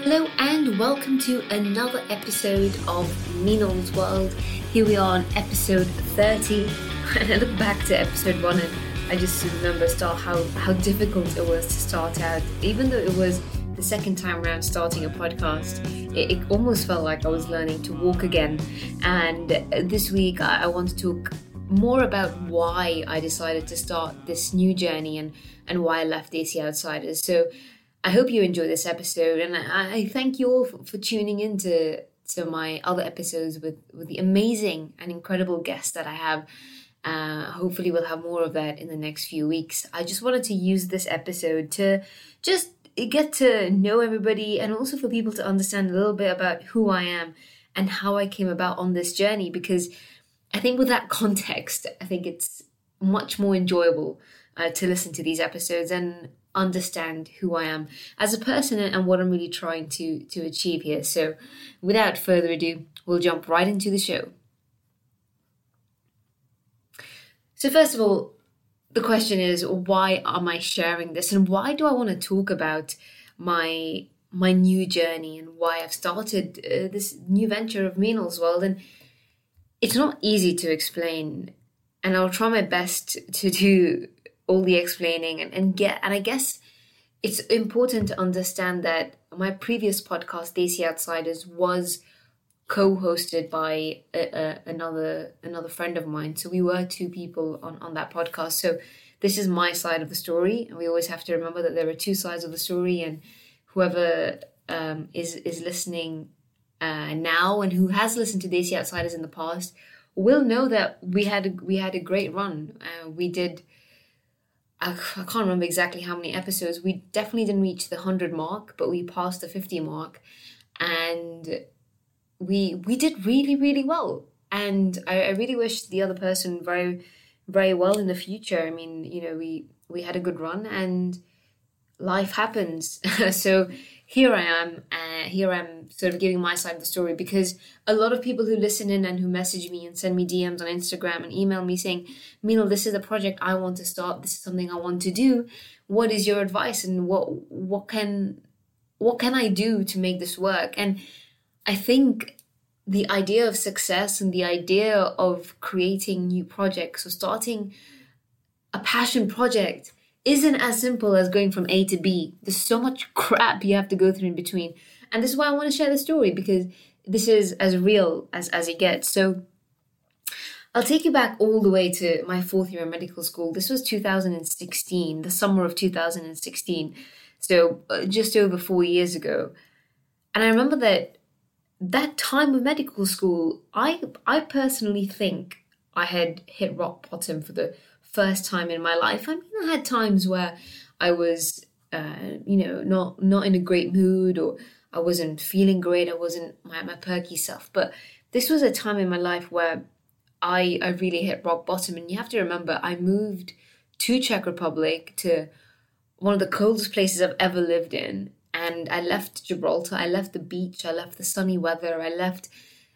Hello and welcome to another episode of Meenal's World. Here we are on episode 30, and I look back to episode 1 and I just remember how difficult it was to start out. Even though it was the second time around starting a podcast, it almost felt like I was learning to walk again. And this week I want to talk more about why I decided to start this new journey and why I left DC Outsiders. So I hope you enjoy this episode, and I thank you all for tuning in to my other episodes with the amazing and incredible guests that I have. Hopefully we'll have more of that in the next few weeks. I just wanted to use this episode to just get to know everybody, and also for people to understand a little bit about who I am and how I came about on this journey, because I think with that context, I think it's much more enjoyable to listen to these episodes and understand who I am as a person and what I'm really trying to achieve here. So without further ado, we'll jump right into the show. So first of all, the question is, why am I sharing this, and why do I want to talk about my new journey and why I've started this new venture of Meenal's World? And it's not easy to explain, and I'll try my best to do all the explaining and I guess it's important to understand that my previous podcast, DC Outsiders, was co-hosted by another friend of mine. So we were two people on that podcast. So this is my side of the story, and we always have to remember that there are two sides of the story, and whoever is listening now and who has listened to DC Outsiders in the past will know that we had a great run. We did, I can't remember exactly how many episodes. We definitely didn't reach the 100 mark, but we passed the 50 mark, and we did really, really well. And I really wish the other person very, very well in the future. I mean, we had a good run, and life happens. So here I am. Here I'm sort of giving my side of the story, because a lot of people who listen in and who message me and send me DMs on Instagram and email me saying, Meenal, this is a project I want to start. This is something I want to do. What is your advice, and what can I do to make this work? And I think the idea of success and the idea of creating new projects or starting a passion project isn't as simple as going from A to B. There's so much crap you have to go through in between. And this is why I want to share the story, because this is as real as it gets. So I'll take you back all the way to my fourth year in medical school. This was 2016, the summer of 2016. So just over 4 years ago. And I remember that time of medical school, I personally think I had hit rock bottom for the first time in my life. I mean, I had times where I was, not in a great mood, or I wasn't feeling great. I wasn't my perky self. But this was a time in my life where I really hit rock bottom. And you have to remember, I moved to Czech Republic, to one of the coldest places I've ever lived in. And I left Gibraltar. I left the beach. I left the sunny weather. I left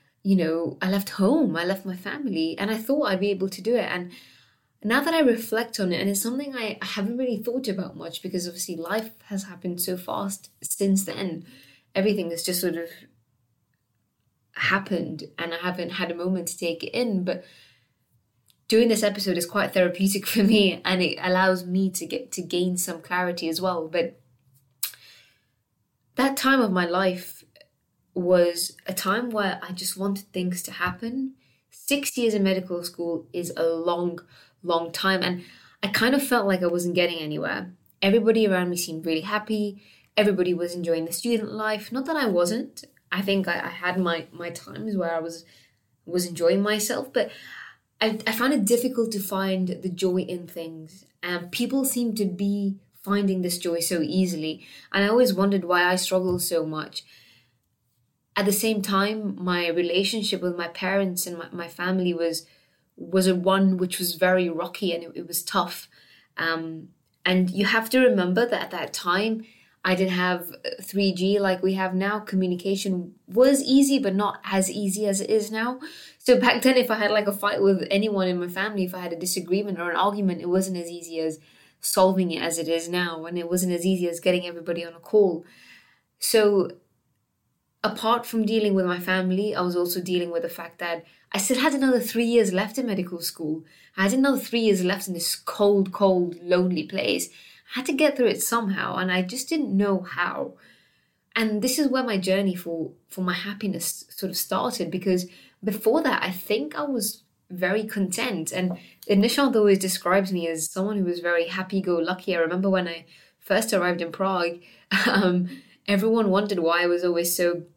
home. I left my family. And I thought I'd be able to do it. And now that I reflect on it, and it's something I haven't really thought about much, because obviously life has happened so fast since then. Everything has just sort of happened, and I haven't had a moment to take it in. But doing this episode is quite therapeutic for me, and it allows me to gain some clarity as well. But that time of my life was a time where I just wanted things to happen. 6 years in medical school is a long time, and I kind of felt like I wasn't getting anywhere. Everybody around me seemed really happy. Everybody was enjoying the student life. Not that I wasn't. I think I had my times where I was enjoying myself, but I found it difficult to find the joy in things. And people seem to be finding this joy so easily, and I always wondered why I struggled so much. At the same time, my relationship with my parents and my family was a one which was very rocky, and it was tough. And you have to remember that at that time, I didn't have 3G like we have now. Communication was easy, but not as easy as it is now. So back then, if I had like a fight with anyone in my family, if I had a disagreement or an argument, it wasn't as easy as solving it as it is now. And it wasn't as easy as getting everybody on a call. So apart from dealing with my family, I was also dealing with the fact that I still had another 3 years left in medical school. I had another 3 years left in this cold, cold, lonely place. I had to get through it somehow, and I just didn't know how. And this is where my journey for my happiness sort of started, because before that, I think I was very content. And Nishant always describes me as someone who was very happy-go-lucky. I remember when I first arrived in Prague, um, everyone wondered why I was always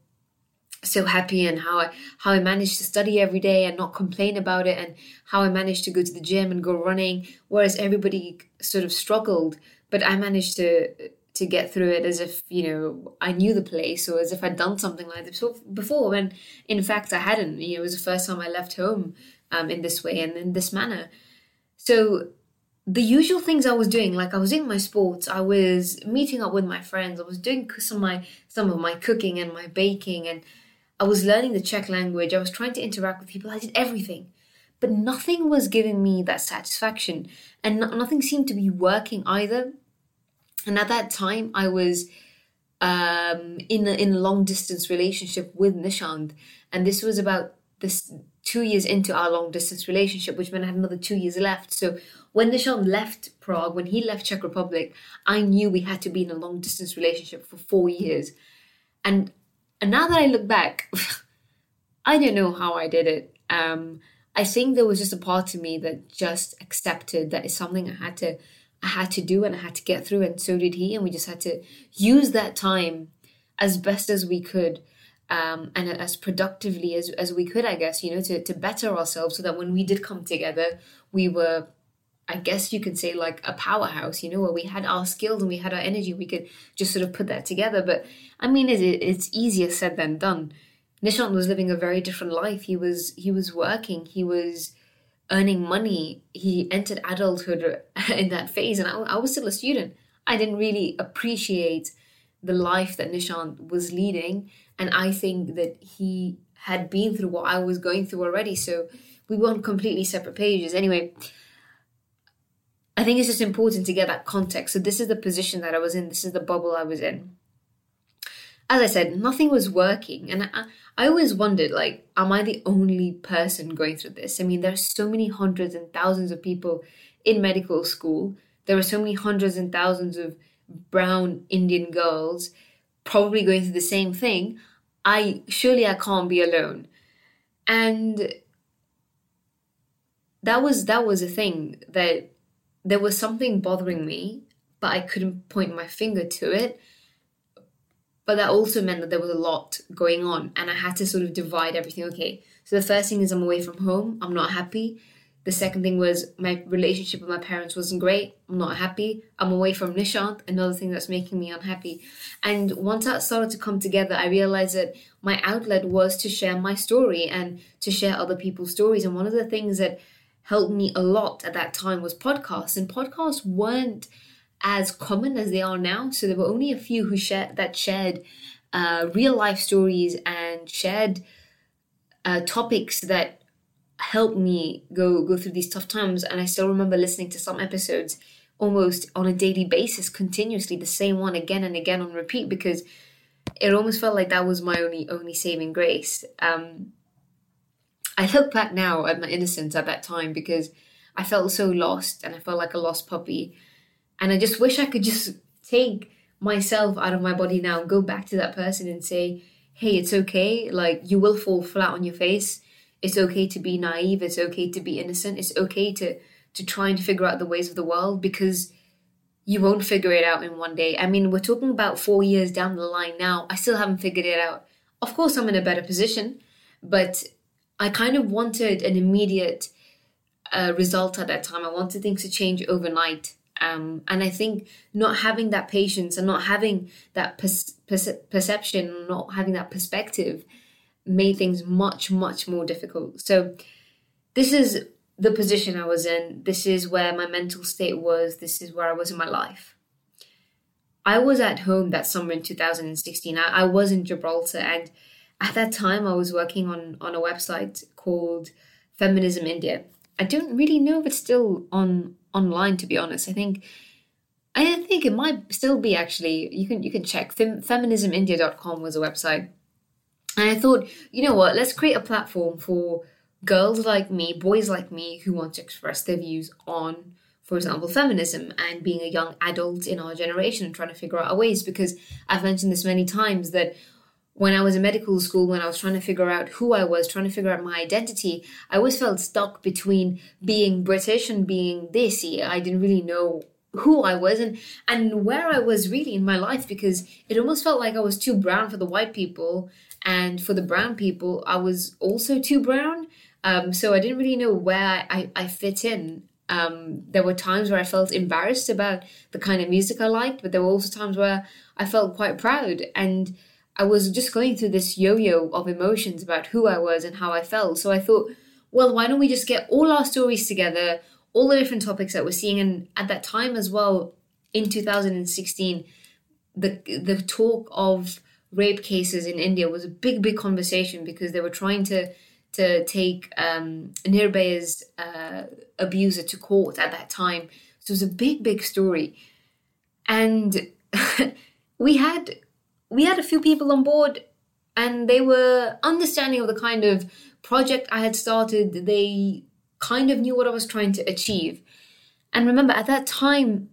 so happy, and how I managed to study every day and not complain about it, and how I managed to go to the gym and go running, whereas everybody sort of struggled, but I managed to get through it as if, I knew the place, or as if I'd done something like this before, when in fact I hadn't. It was the first time I left home in this way and in this manner. So the usual things I was doing, like I was doing my sports, I was meeting up with my friends, I was doing some of my cooking and my baking, and I was learning the Czech language, I was trying to interact with people, I did everything. But nothing was giving me that satisfaction, and nothing seemed to be working either. And at that time, I was in a long distance relationship with Nishant, and this was about this 2 years into our long distance relationship, which meant I had another 2 years left. So when Nishant left Prague, when he left Czech Republic, I knew we had to be in a long distance relationship for 4 years. And now that I look back, I don't know how I did it. I think there was just a part of me that just accepted that it's something I had to do, and I had to get through, and so did he. And we just had to use that time as best as we could, and as productively as we could, I guess, to better ourselves, so that when we did come together, we were, I guess you could say, like a powerhouse, where we had our skills and we had our energy, we could just sort of put that together. But I mean, it's easier said than done. Nishant was living a very different life. He was working, he was earning money, he entered adulthood in that phase, and I was still a student. I didn't really appreciate the life that Nishant was leading, and I think that he had been through what I was going through already, so we were on completely separate pages. Anyway, I think it's just important to get that context. So this is the position that I was in, this is the bubble I was in. As I said, nothing was working, and I always wondered, like, am I the only person going through this? I mean, there are so many hundreds and thousands of people in medical school. There are so many hundreds and thousands of brown Indian girls probably going through the same thing. Surely I can't be alone. And that was a thing, that there was something bothering me, but I couldn't point my finger to it. But that also meant that there was a lot going on, and I had to sort of divide everything. Okay, so the first thing is I'm away from home, I'm not happy. The second thing was my relationship with my parents wasn't great, I'm not happy. I'm away from Nishant, another thing that's making me unhappy. And once that started to come together, I realized that my outlet was to share my story and to share other people's stories. And one of the things that helped me a lot at that time was podcasts. And podcasts weren't as common as they are now. So there were only a few who shared real life stories and shared topics that helped me go through these tough times. And I still remember listening to some episodes almost on a daily basis, continuously, the same one again and again on repeat, because it almost felt like that was my only saving grace. I look back now at my innocence at that time, because I felt so lost, and I felt like a lost puppy. And I just wish I could just take myself out of my body now and go back to that person and say, hey, it's okay. Like, you will fall flat on your face. It's okay to be naive. It's okay to be innocent. It's okay to try and figure out the ways of the world, because you won't figure it out in one day. I mean, we're talking about 4 years down the line now. I still haven't figured it out. Of course, I'm in a better position, but I kind of wanted an immediate result at that time. I wanted things to change overnight. And I think not having that patience and not having that perception, not having that perspective made things much, much more difficult. So this is the position I was in. This is where my mental state was. This is where I was in my life. I was at home that summer in 2016. I was in Gibraltar, and at that time I was working on a website called Feminism India. I don't really know if it's still online, to be honest. I think it might still be, actually. You can check. Feminismindia.com was a website. And I thought, you know what, let's create a platform for girls like me, boys like me, who want to express their views on, for example, feminism and being a young adult in our generation and trying to figure out our ways. Because I've mentioned this many times that when I was in medical school, when I was trying to figure out who I was, trying to figure out my identity, I always felt stuck between being British and being desi. I didn't really know who I was and where I was really in my life, because it almost felt like I was too brown for the white people, and for the brown people, I was also too brown. So I didn't really know where I fit in. There were times where I felt embarrassed about the kind of music I liked, but there were also times where I felt quite proud. And I was just going through this yo-yo of emotions about who I was and how I felt. So I thought, well, why don't we just get all our stories together, all the different topics that we're seeing. And at that time as well, in 2016, the talk of rape cases in India was a big conversation, because they were trying to take Nirbhaya's abuser to court at that time. So it was a big story. And we had a few people on board, and they were understanding of the kind of project I had started. They kind of knew what I was trying to achieve. And remember, at that time,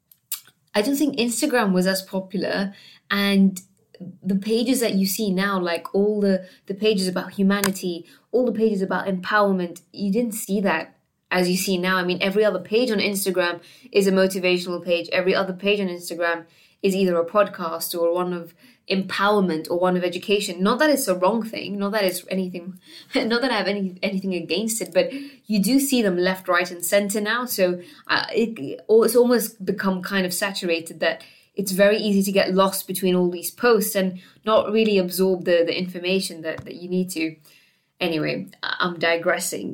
I don't think Instagram was as popular, and the pages that you see now, like all the pages about humanity, all the pages about empowerment, you didn't see that as you see now. I mean, every other page on Instagram is a motivational page. Every other page on Instagram is either a podcast or one of empowerment or one of education. Not that it's a wrong thing, not that it's anything, not that I have anything against it, but you do see them left, right, and center now. So it's almost become kind of saturated, that it's very easy to get lost between all these posts and not really absorb the information that you need to. Anyway, I'm digressing.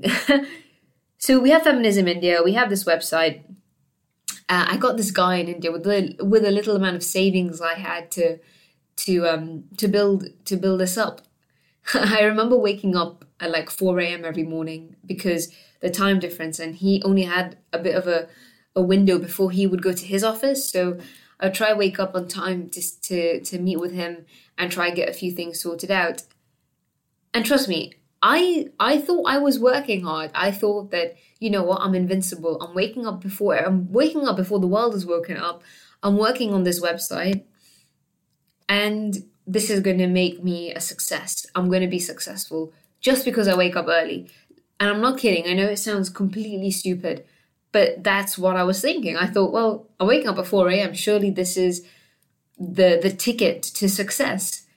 So we have Feminism India, we have this website. I got this guy in India with a little amount of savings I had to build this up. I remember waking up at like 4 a.m. every morning because the time difference, and he only had a bit of a window before he would go to his office. So I'd try wake up on time just to meet with him and try get a few things sorted out. And trust me, I thought I was working hard. I thought that, you know what, I'm invincible. I'm waking up before the world has woken up. I'm working on this website, and this is going to make me a success. I'm going to be successful just because I wake up early. And I'm not kidding. I know it sounds completely stupid, but that's what I was thinking. I thought, well, I'm waking up at 4 a.m. Surely this is the ticket to success.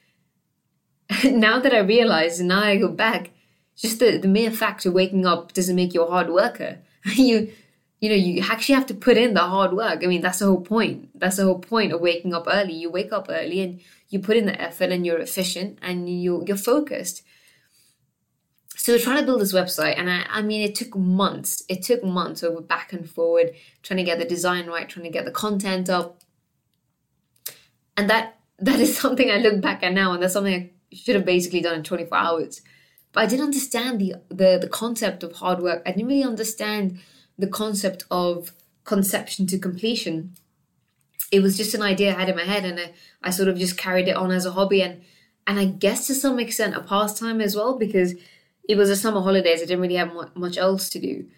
Now that I realize, and now I go back, just the mere fact of waking up doesn't make you a hard worker. You actually have to put in the hard work. I mean, that's the whole point. That's the whole point of waking up early. You wake up early and you put in the effort, and you're efficient and you're focused. So we're trying to build this website, and I mean, it took months. It took months over back and forward, trying to get the design right, trying to get the content up. And that is something I look back at now, and that's something I should have basically done in 24 hours. But I didn't understand the concept of hard work. I didn't really understand the concept of conception to completion. It was just an idea I had in my head, and I sort of just carried it on as a hobby, and I guess to some extent a pastime as well, because it was the summer holidays. I didn't really have much else to do.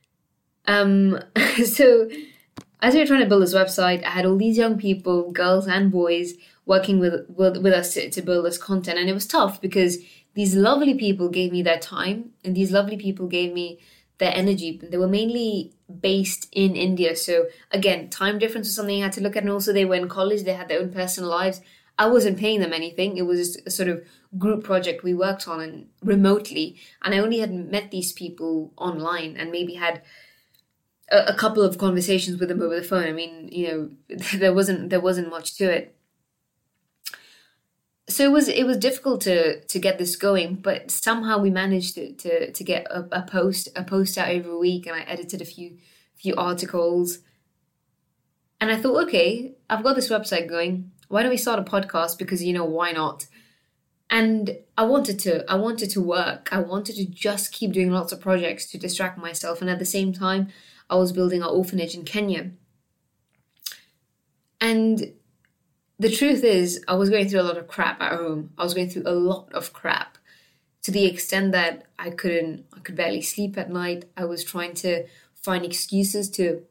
So as we were trying to build this website, I had all these young people, girls and boys, working with us to build this content. And it was tough because these lovely people gave me their time, and these lovely people gave me their energy. They were mainly based in India. So again, time difference was something I had to look at. And also they were in college. They had their own personal lives. I wasn't paying them anything. It was just a sort of group project we worked on and remotely. And I only had met these people online and maybe had a couple of conversations with them over the phone. I mean, there wasn't much to it. So it was difficult to get this going, but somehow we managed to get a post out every week, and I edited a few articles. And I thought, okay, I've got this website going. Why don't we start a podcast? Because why not? And I wanted to work. I wanted to just keep doing lots of projects to distract myself, and at the same time, I was building an orphanage in Kenya. And the truth is, I was going through a lot of crap at home. I was going through a lot of crap to the extent that I could barely sleep at night. I was trying to find excuses to.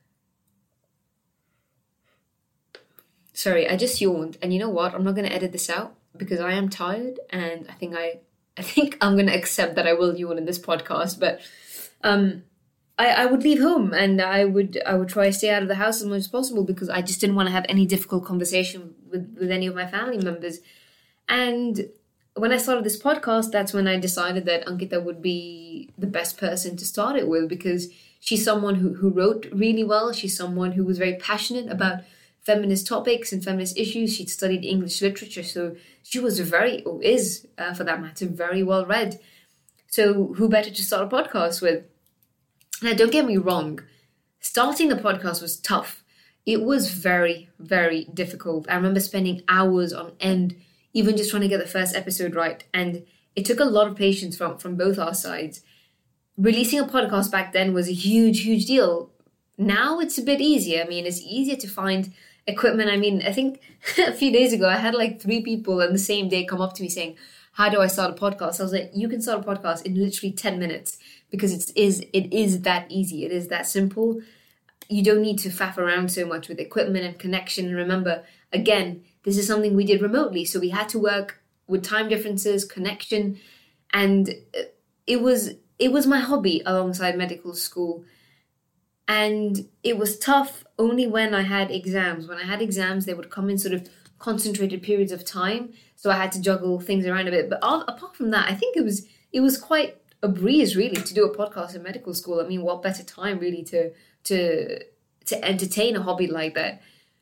Sorry, I just yawned, and you know what? I'm not going to edit this out because I am tired, and I think I'm going to accept that I will yawn in this podcast. But um, I would leave home, and I would try to stay out of the house as much as possible because I just didn't want to have any difficult conversation with any of my family members. And when I started this podcast, that's when I decided that Ankita would be the best person to start it with because she's someone who wrote really well. She's someone who was very passionate about feminist topics and feminist issues. She'd studied English literature, so she was or is, for that matter, very well read. So who better to start a podcast with? Now, don't get me wrong, starting the podcast was tough. It was very, very difficult. I remember spending hours on end, even just trying to get the first episode right. And it took a lot of patience from both our sides. Releasing a podcast back then was a huge, huge deal. Now it's a bit easier. I mean, it's easier to find equipment. I mean, I think a few days ago, I had like 3 people on the same day come up to me saying, how do I start a podcast? I was like, you can start a podcast in literally 10 minutes because it is that easy. It is that simple. You don't need to faff around so much with equipment and connection. And remember, again, this is something we did remotely. So we had to work with time differences, connection. And it was my hobby alongside medical school. And it was tough only when I had exams. When I had exams, they would come in sort of concentrated periods of time. So I had to juggle things around a bit. But apart from that, I think it was quite a breeze, really, to do a podcast in medical school. I mean, what better time, really, to entertain a hobby like that?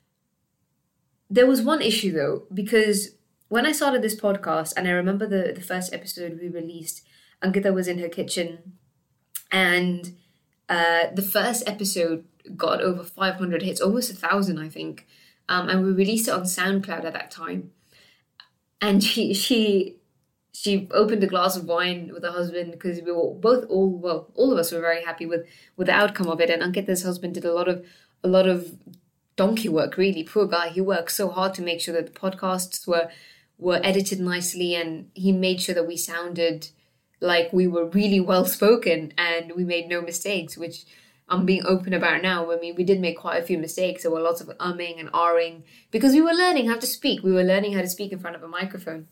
There was one issue, though, because when I started this podcast, and I remember the first episode we released, Ankita was in her kitchen, and the first episode got over 500 hits, almost 1,000, I think. And we released it on SoundCloud at that time. And she opened a glass of wine with her husband because we were all of us were very happy with the outcome of it. And Ankita's husband did a lot of donkey work, really. Poor guy. He worked so hard to make sure that the podcasts were edited nicely, and he made sure that we sounded like we were really well spoken and we made no mistakes, which I'm being open about now. I mean, we did make quite a few mistakes. There were lots of umming and ahhing because we were learning how to speak. We were learning how to speak in front of a microphone.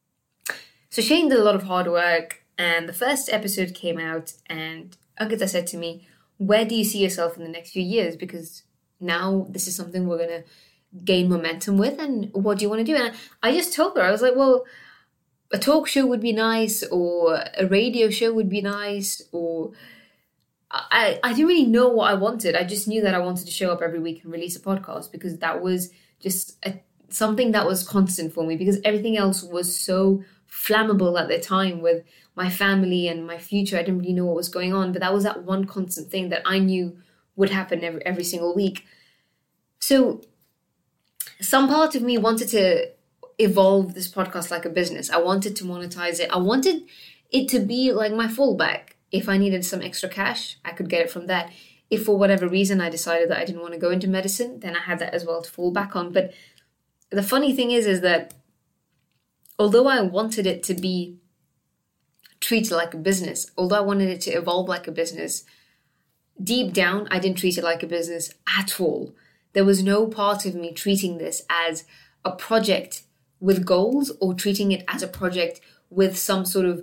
So Shane did a lot of hard work, and the first episode came out, and Ankita said to me, where do you see yourself in the next few years? Because now this is something we're going to gain momentum with, and what do you want to do? And I just told her, I was like, well, a talk show would be nice, or a radio show would be nice, or I didn't really know what I wanted. I just knew that I wanted to show up every week and release a podcast because that was just something that was constant for me, because everything else was so flammable at the time with my family and my future. I didn't really know what was going on, but that was that one constant thing that I knew would happen every single week. So some part of me wanted to evolve this podcast like a business. I wanted to monetize it. I wanted it to be like my fallback. If I needed some extra cash, I could get it from that. If for whatever reason I decided that I didn't want to go into medicine, then I had that as well to fall back on. But the funny thing is that although I wanted it to be treated like a business, although I wanted it to evolve like a business, deep down, I didn't treat it like a business at all. There was no part of me treating this as a project with goals or treating it as a project with some sort of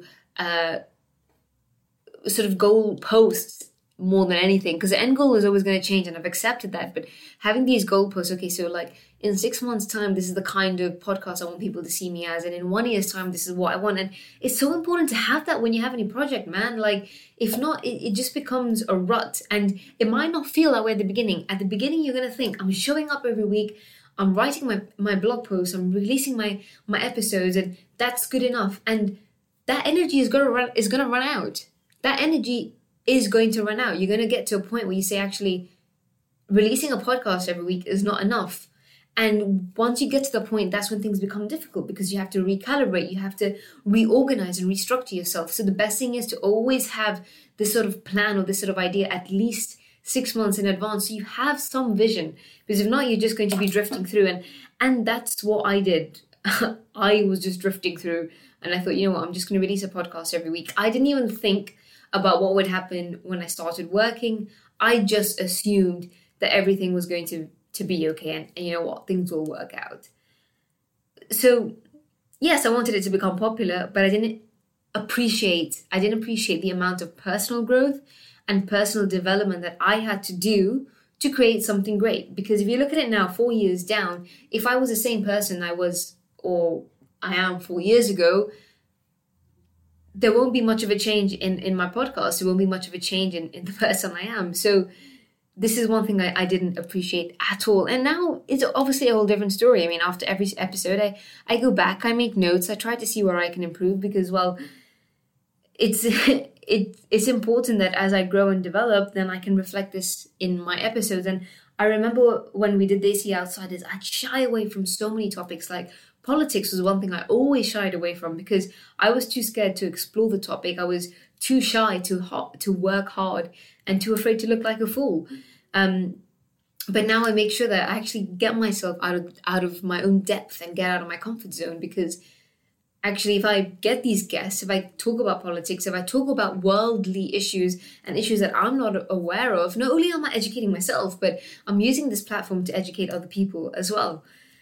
goal posts more than anything, because the end goal is always going to change, and I've accepted that. But having these goalposts, okay, so like in 6 months' time, this is the kind of podcast I want people to see me as, and in 1 year's time, this is what I want. And it's so important to have that when you have any project, man. Like, if not, it just becomes a rut, and it might not feel that way at the beginning. At the beginning, you're going to think, I'm showing up every week, I'm writing my blog posts, I'm releasing my episodes, and that's good enough. And that energy is gonna run out. That energy is going to run out. You're going to get to a point where you say, actually, releasing a podcast every week is not enough. And once you get to the point, that's when things become difficult, because you have to recalibrate, you have to reorganize and restructure yourself. So the best thing is to always have this sort of plan or this sort of idea at least 6 months in advance, so you have some vision. Because if not, you're just going to be drifting through. And that's what I did. I was just drifting through and I thought, you know what, I'm just going to release a podcast every week. I didn't even think about what would happen when I started working. I just assumed that everything was going to be okay, and you know what, things will work out. So yes, I wanted it to become popular, but I didn't appreciate the amount of personal growth and personal development that I had to do to create something great. Because if you look at it now, 4 years down, if I was the same person I was or I am 4 years ago, there won't be much of a change in my podcast. There won't be much of a change in the person I am. So this is one thing I didn't appreciate at all. And now it's obviously a whole different story. I mean, after every episode, I go back, I make notes, I try to see where I can improve because, well, it's it's important that as I grow and develop, then I can reflect this in my episodes. And I remember when we did Desi Outsiders, I'd shy away from so many topics. Like politics was one thing I always shied away from because I was too scared to explore the topic. I was too shy to work hard and too afraid to look like a fool. But now I make sure that I actually get myself out of my own depth and get out of my comfort zone, because actually, if I get these guests, if I talk about politics, if I talk about worldly issues and issues that I'm not aware of, not only am I educating myself, but I'm using this platform to educate other people as well.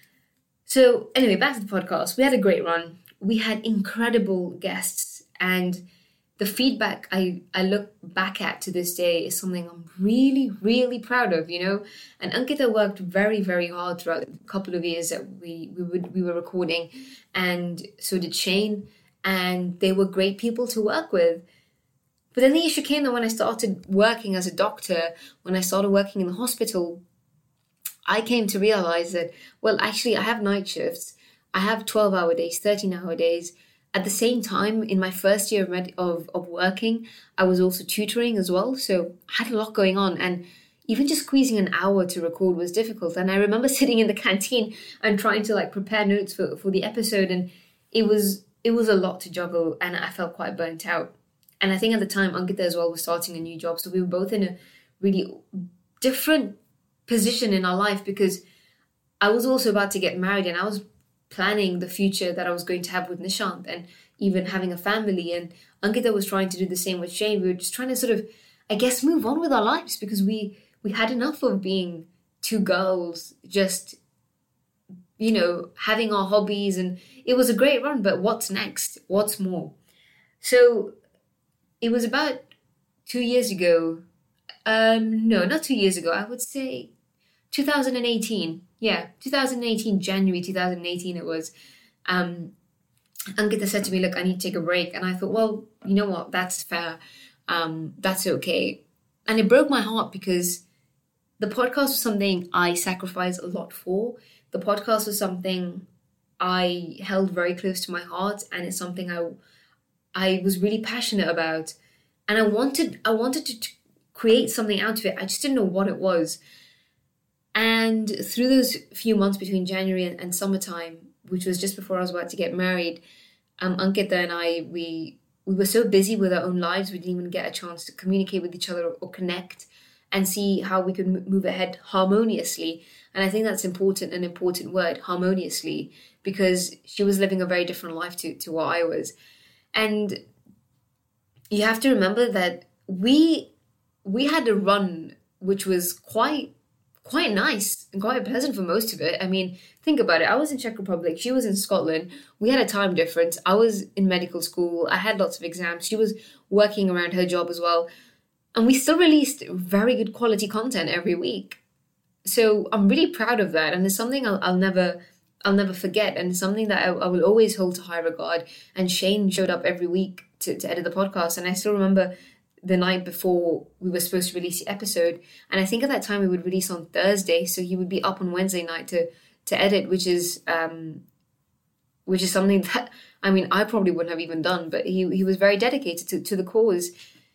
So anyway, back to the podcast. We had a great run. We had incredible guests, and the feedback I look back at to this day is something I'm really, really proud of, you know. And Ankita worked very, very hard throughout a couple of years that we were recording, and so did Shane, and they were great people to work with. But then the issue came that when I started working as a doctor, when I started working in the hospital, I came to realize that, well, actually, I have night shifts. I have 12-hour days, 13-hour days. At the same time, in my first year of working, I was also tutoring as well. So I had a lot going on. And even just squeezing an hour to record was difficult. And I remember sitting in the canteen and trying to prepare notes for the episode. And it was a lot to juggle. And I felt quite burnt out. And I think at the time, Ankita as well was starting a new job. So we were both in a really different position in our life, because I was also about to get married and I was planning the future that I was going to have with Nishant and even having a family. And Ankita was trying to do the same with Shane. We were just trying to sort of, I guess, move on with our lives, because we had enough of being two girls, just, you know, having our hobbies. And it was a great run, but what's next? What's more? So it was about 2 years ago. No, not 2 years ago. I would say 2018. Yeah, 2018, January 2018 it was. Ankita said to me, look, I need to take a break. And I thought, well, you know what? That's fair. That's okay. And it broke my heart, because the podcast was something I sacrificed a lot for. The podcast was something I held very close to my heart, and it's something I was really passionate about. And I wanted to create something out of it. I just didn't know what it was. And through those few months between January and summertime, which was just before I was about to get married, Ankita and I, we were so busy with our own lives, we didn't even get a chance to communicate with each other or connect and see how we could move ahead harmoniously. And I think that's an important word, harmoniously, because she was living a very different life to what I was. And you have to remember that we had a run which was quite nice and quite pleasant for most of it. I mean, think about it. I was in Czech Republic. She was in Scotland. We had a time difference. I was in medical school. I had lots of exams. She was working around her job as well. And we still released very good quality content every week. So I'm really proud of that. And it's something I'll never forget. And it's something that I will always hold to high regard. And Shane showed up every week to edit the podcast. And I still remember the night before we were supposed to release the episode. And I think at that time we would release on Thursday. So he would be up on Wednesday night to edit, which is something that, I mean, I probably wouldn't have even done, but he was very dedicated to the cause.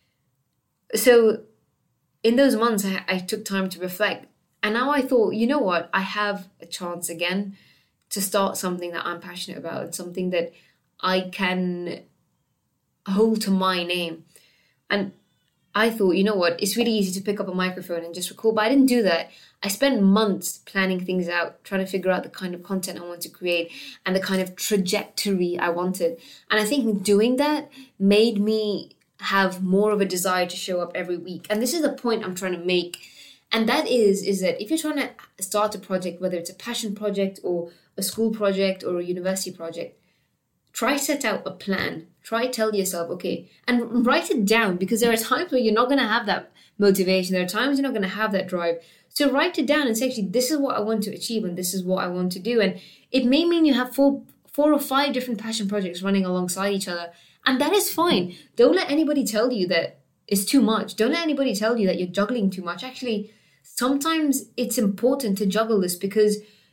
So in those months, I took time to reflect. And now I thought, you know what? I have a chance again to start something that I'm passionate about, something that I can hold to my name. And I thought, you know what, it's really easy to pick up a microphone and just record, but I didn't do that. I spent months planning things out, trying to figure out the kind of content I want to create and the kind of trajectory I wanted. And I think doing that made me have more of a desire to show up every week. And this is the point I'm trying to make. And that is that if you're trying to start a project, whether it's a passion project or a school project or a university project, try set out a plan. Try tell yourself, okay, and write it down, because there are times where you're not going to have that motivation. There are times you're not going to have that drive. So write it down and say, actually, this is what I want to achieve and this is what I want to do. And it may mean you have four or five different passion projects running alongside each other. And that is fine. Don't let anybody tell you that it's too much. Don't let anybody tell you that you're juggling too much. Actually, sometimes it's important to juggle this, because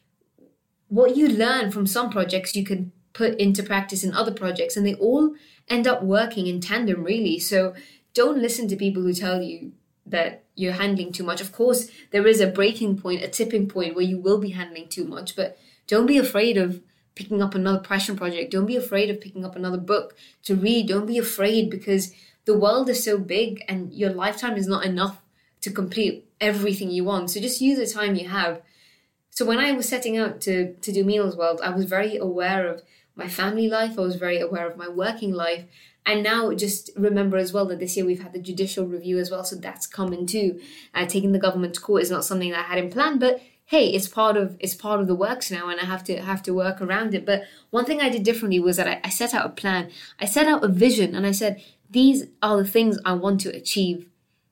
what you learn from some projects you can put into practice in other projects, and they all end up working in tandem, really. So don't listen to people who tell you that you're handling too much. Of course, there is a breaking point, a tipping point where you will be handling too much, but don't be afraid of picking up another passion project. Don't be afraid of picking up another book to read. Don't be afraid, because the world is so big and your lifetime is not enough to complete everything you want. So just use the time you have. So when I was setting out to do Meenal's World, I was very aware of my family life. I was very aware of my working life. And now just remember as well that this year we've had the judicial review as well. So that's coming too. Taking the government to court is not something that I had in plan, but hey, it's part of the works now, and I have to work around it. But one thing I did differently was that I set out a plan. I set out a vision, and I said, these are the things I want to achieve.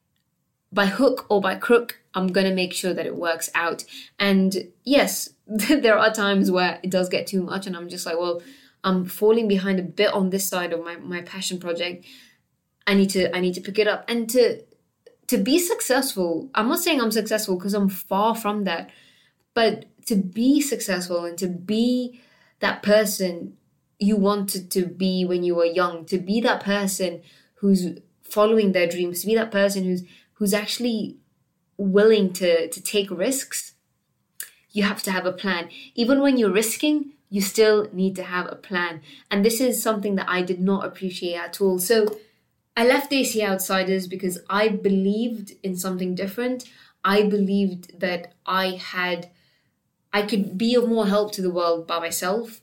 By hook or by crook, I'm going to make sure that it works out. And yes, there are times where it does get too much and I'm just like, well, I'm falling behind a bit on this side of my passion project. I need to pick it up. And to be successful, I'm not saying I'm successful because I'm far from that, but to be successful and to be that person you wanted to be when you were young, to be that person who's following their dreams, to be that person who's actually willing to take risks, you have to have a plan. Even when you're risking, you still need to have a plan. And this is something that I did not appreciate at all. So I left AC Outsiders because I believed in something different. I believed that I could be of more help to the world by myself.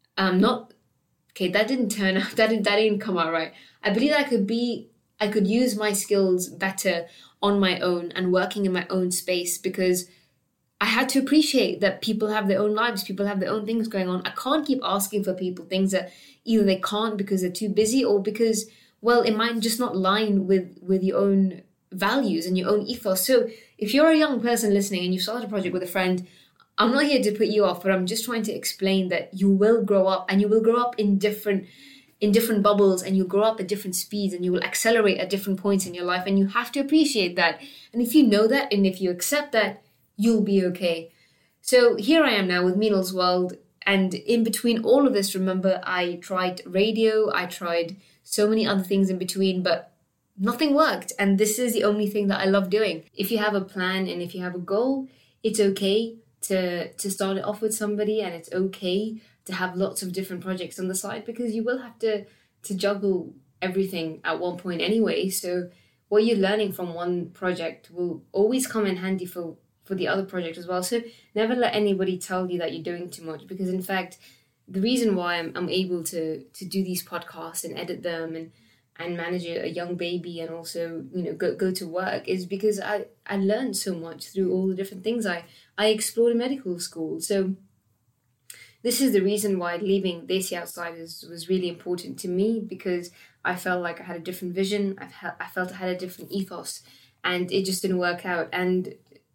That didn't turn out, that didn't come out right. I believe that I could use my skills better on my own and working in my own space, because I had to appreciate that people have their own lives, people have their own things going on. I can't keep asking for people things that either they can't because they're too busy, or because, well, it might just not line with your own values and your own ethos. So if you're a young person listening and you start a project with a friend, I'm not here to put you off, but I'm just trying to explain that you will grow up, and you will grow up in different bubbles, and you'll grow up at different speeds, and you will accelerate at different points in your life, and you have to appreciate that. And if you know that, and if you accept that, you'll be okay. So here I am now with Meenal's World, and in between all of this, remember, I tried radio, I tried so many other things in between, but nothing worked. And this is the only thing that I love doing. If you have a plan and if you have a goal, it's okay to start it off with somebody, and it's okay to have lots of different projects on the side, because you will have to juggle everything at one point anyway. So what you're learning from one project will always come in handy for the other project as well. So never let anybody tell you that you're doing too much, because in fact, the reason why I'm able to do these podcasts and edit them and manage a young baby and also, go to work is because I learned so much through all the different things I explored in medical school. So this is the reason why leaving Desi Outsiders was really important to me, because I felt like I had a different vision. I felt I had a different ethos, and it just didn't work out. And,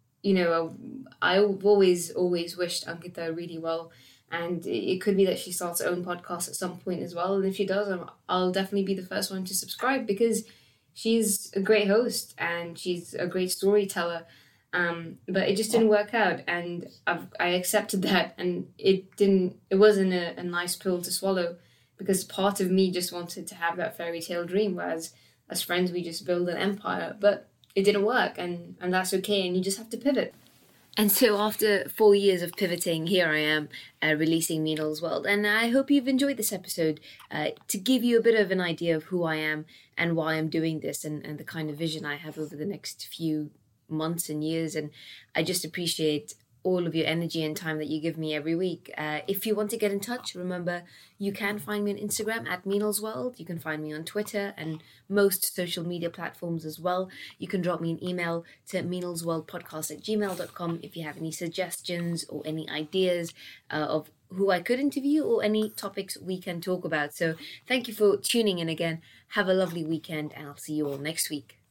I've always wished Ankita really well. And it could be that she starts her own podcast at some point as well. And if she does, I'll definitely be the first one to subscribe, because she's a great host and she's a great storyteller. But it just didn't work out, and I accepted that, and it wasn't a nice pill to swallow, because part of me just wanted to have that fairy tale dream, whereas as friends we just build an empire. But it didn't work, and that's okay, and you just have to pivot. And so after 4 years of pivoting, here I am releasing Meenal's World. And I hope you've enjoyed this episode to give you a bit of an idea of who I am and why I'm doing this and the kind of vision I have over the next few months and years. And I just appreciate all of your energy and time that you give me every week. If you want to get in touch, remember you can find me on Instagram at Meenal's World. You can find me on Twitter and most social media platforms as well. You can drop me an email to meenalsworldpodcast@gmail.com if you have any suggestions or any ideas of who I could interview or any topics we can talk about. So thank you for tuning in again. Have a lovely weekend and I'll see you all next week.